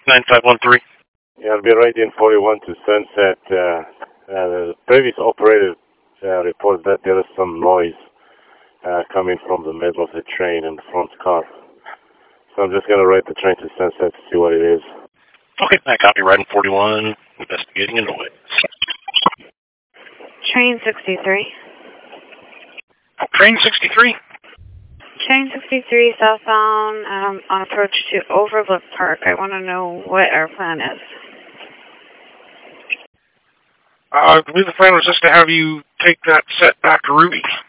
9513. Yeah, I'll be right in 41 to Sunset. The previous operator reports that there is some noise coming from the middle of the train in the front car. So I'm just going to ride the train to Sunset to see what it is. Okay, I copy. Riding 41, investigating a noise. Train 63. Train 63? Train 63 southbound on approach to Overlook Park. I want to know what our plan is. I believe the plan was just to have you take that set back to Ruby.